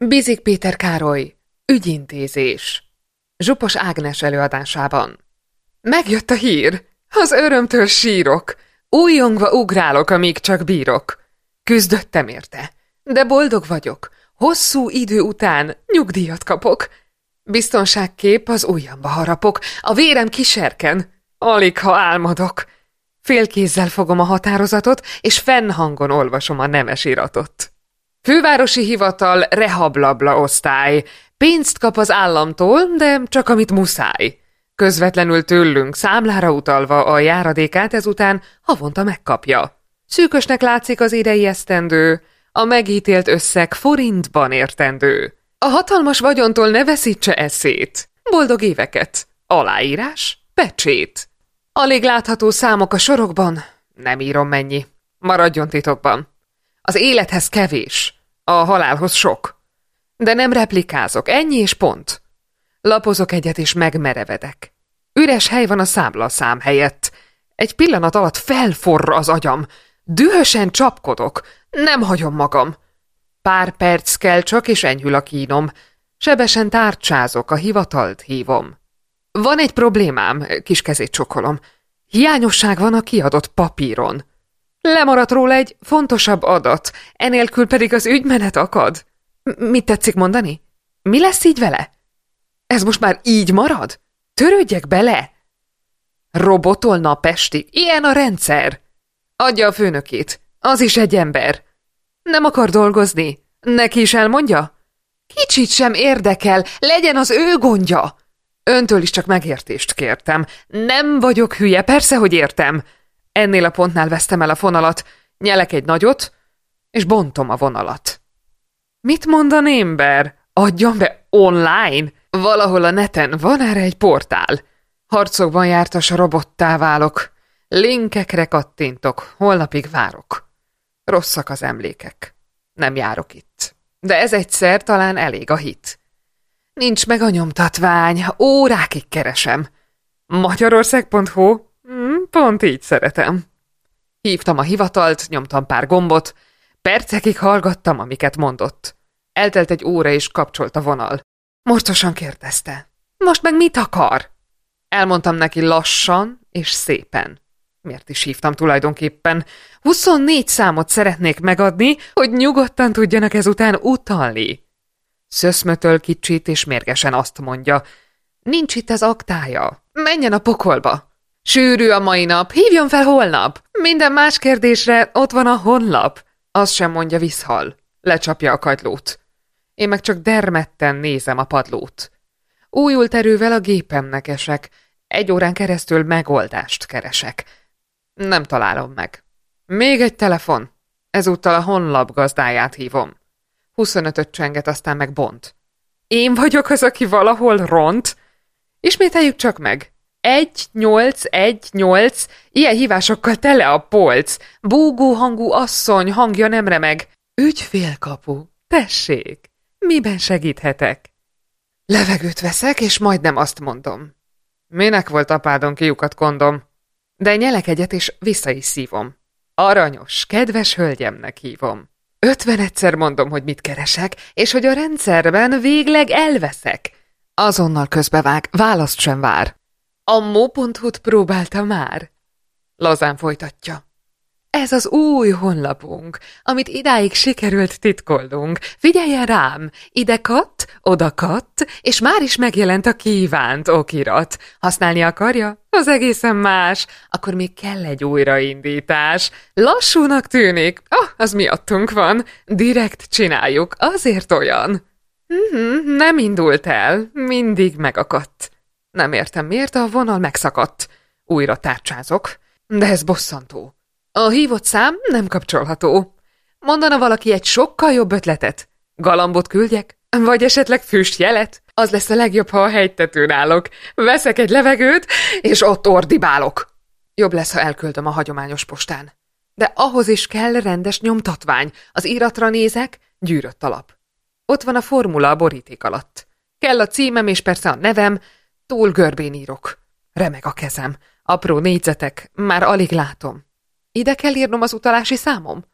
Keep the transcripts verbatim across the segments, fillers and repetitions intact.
Bizik Péter Károly, ügyintézés. Zsupos Ágnes előadásában. Megjött a hír, az örömtől sírok, újjongva ugrálok, amíg csak bírok. Küzdöttem érte, de boldog vagyok, hosszú idő után nyugdíjat kapok. Biztonságkép az ujjamba harapok, a vérem kiserken, alig ha álmodok. Félkézzel fogom a határozatot, és fennhangon olvasom a nemes iratot. Fővárosi hivatal rehablabla osztály. Pénzt kap az államtól, de csak amit muszáj. Közvetlenül tőlünk számlára utalva a járadékát ezután havonta megkapja. Szűkösnek látszik az idei esztendő, a megítélt összeg forintban értendő. A hatalmas vagyontól ne veszítse eszét. Boldog éveket. Aláírás, pecsét. Alig látható számok a sorokban, nem írom mennyi. Maradjon titokban. Az élethez kevés, a halálhoz sok. De nem replikázok, ennyi és pont. Lapozok egyet és megmerevedek. Üres hely van a számlaszám helyett. Egy pillanat alatt felforra az agyam. Dühösen csapkodok, nem hagyom magam. Pár perc kell csak, és enyhül a kínom. Sebesen tárcsázok, a hivatalt hívom. Van egy problémám, kis kezét csokolom. Hiányosság van a kiadott papíron. Lemaradt róla egy fontosabb adat, enélkül pedig az ügymenet akad. Mit tetszik mondani? Mi lesz így vele? Ez most már így marad? Törődjek bele? Robotolna a Pestig, ilyen a rendszer. Adja a főnökét, az is egy ember. Nem akar dolgozni? Neki is elmondja? Kicsit sem érdekel, legyen az ő gondja. Öntől is csak megértést kértem. Nem vagyok hülye, persze, hogy értem. Ennél a pontnál vesztem el a fonalat, nyelek egy nagyot, és bontom a vonalat. Mit mond a némber? Adjam be online? Valahol a neten van erre egy portál. Harcokban jártas robottá válok. Linkekre kattintok, holnapig várok. Rosszak az emlékek. Nem járok itt. De ez egyszer talán elég a hit. Nincs meg a nyomtatvány, órákig keresem. Magyarország pont hu, hmm, pont így szeretem. Hívtam a hivatalt, nyomtam pár gombot, percekig hallgattam, amiket mondott. Eltelt egy óra, és kapcsolt a vonal. Morcosan kérdezte. Most meg mit akar? Elmondtam neki lassan és szépen. Miért is hívtam tulajdonképpen? huszonnégy számot szeretnék megadni, hogy nyugodtan tudjanak ezután utalni. Szöszmötöl kicsit, és mérgesen azt mondja. Nincs itt az aktája. Menjen a pokolba. Sűrű a mai nap, hívjon fel holnap. Minden más kérdésre ott van a honlap. Azt sem mondja, visszhal. Lecsapja a kagylót. Én meg csak dermedten nézem a padlót. Újult erővel a gépemnek esek. Egy órán keresztül megoldást keresek. Nem találom meg. Még egy telefon. Ezúttal a honlap gazdáját hívom. huszonötöt csenget, aztán meg bont. Én vagyok az, aki valahol ront? Ismételjük csak meg. Egy, nyolc, egy, nyolc, ilyen hívásokkal tele a polc. Búgó hangú asszony, hangja nem remeg. Ügyfélkapu, tessék, miben segíthetek? Levegőt veszek, és majdnem azt mondom. Minek volt apádon kiukat kondom? De nyelek egyet, és vissza is szívom. Aranyos, kedves hölgyemnek hívom. Ötvenedszer mondom, hogy mit keresek, és hogy a rendszerben végleg elveszek. Azonnal közbevág, választ sem vár. A mo.hu-t próbálta már? Lazán folytatja. Ez az új honlapunk, amit idáig sikerült titkolnunk. Figyeljen rám, ide katt, oda katt, és már is megjelent a kívánt okirat. Használni akarja? Az egészen más. Akkor még kell egy újraindítás. Lassúnak tűnik. Ah, az miattunk van. Direkt csináljuk, azért olyan. Mhm, nem indult el, mindig megakadt. Nem értem, miért a vonal megszakadt. Újra tárcsázok, de ez bosszantó. A hívott szám nem kapcsolható. Mondana valaki egy sokkal jobb ötletet? Galambot küldjek? Vagy esetleg füstjelet? Az lesz a legjobb, ha a hegytetőn állok. Veszek egy levegőt, és ott ordibálok. Jobb lesz, ha elküldöm a hagyományos postán. De ahhoz is kell rendes nyomtatvány. Az íratra nézek, gyűrött a lap. Ott van a formula a boríték alatt. Kell a címem és persze a nevem, túl görbén írok. Remeg a kezem. Apró négyzetek, már alig látom. Ide kell írnom az utalási számom?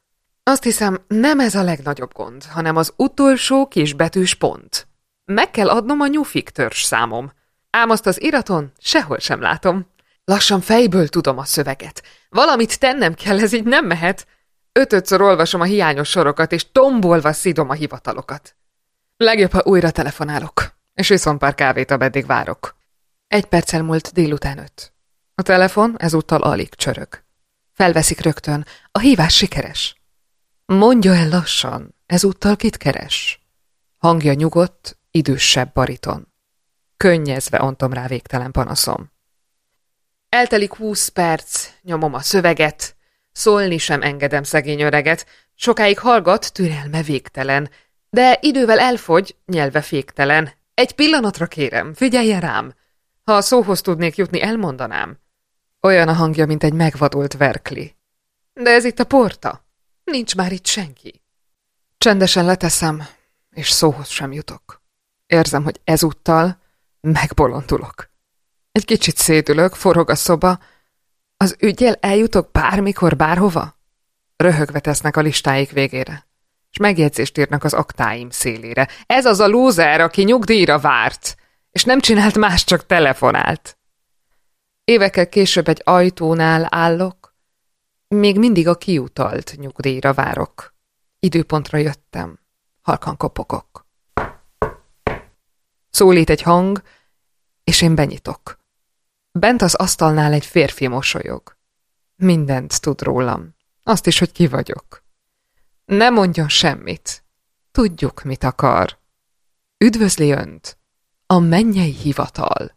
Azt hiszem, nem ez a legnagyobb gond, hanem az utolsó kis betűs pont. Meg kell adnom a nyufik törzs számom. Ám azt az iraton sehol sem látom. Lassan fejből tudom a szöveget. Valamit tennem kell, ez így nem mehet. Ötödször olvasom a hiányos sorokat, és tombolva szidom a hivatalokat. Legjobb, ha újra telefonálok, és viszont pár kávét, ameddig várok. Egy perccel múlt délután öt. A telefon ezúttal alig csörög. Felveszik rögtön, a hívás sikeres. Mondja el lassan, ezúttal kit keres? Hangja nyugodt, idősebb bariton. Könnyezve ontom rá végtelen panaszom. Eltelik húsz perc, nyomom a szöveget, szólni sem engedem szegény öreget, sokáig hallgat, türelme végtelen, de idővel elfogy, nyelve féktelen. Egy pillanatra kérem, figyeljen rám! Ha a szóhoz tudnék jutni, elmondanám. Olyan a hangja, mint egy megvadult verkli. De ez itt a porta. Nincs már itt senki. Csendesen leteszem, és szóhoz sem jutok. Érzem, hogy ezúttal megbolondulok. Egy kicsit szédülök, forog a szoba. Az üggyel eljutok bármikor, bárhova? Röhögve tesznek a listáik végére, és megjegyzést írnak az aktáim szélére. Ez az a lúzer, aki nyugdíjra várt, és nem csinált más, csak telefonált. Évekkel később egy ajtónál állok, még mindig a kiutalt nyugdíjra várok. Időpontra jöttem, halkan kopogok. Szólít egy hang, és én benyitok. Bent az asztalnál egy férfi mosolyog. Mindent tud rólam, azt is, hogy ki vagyok. Ne mondjon semmit. Tudjuk, mit akar. Üdvözli önt a mennyei hivatal.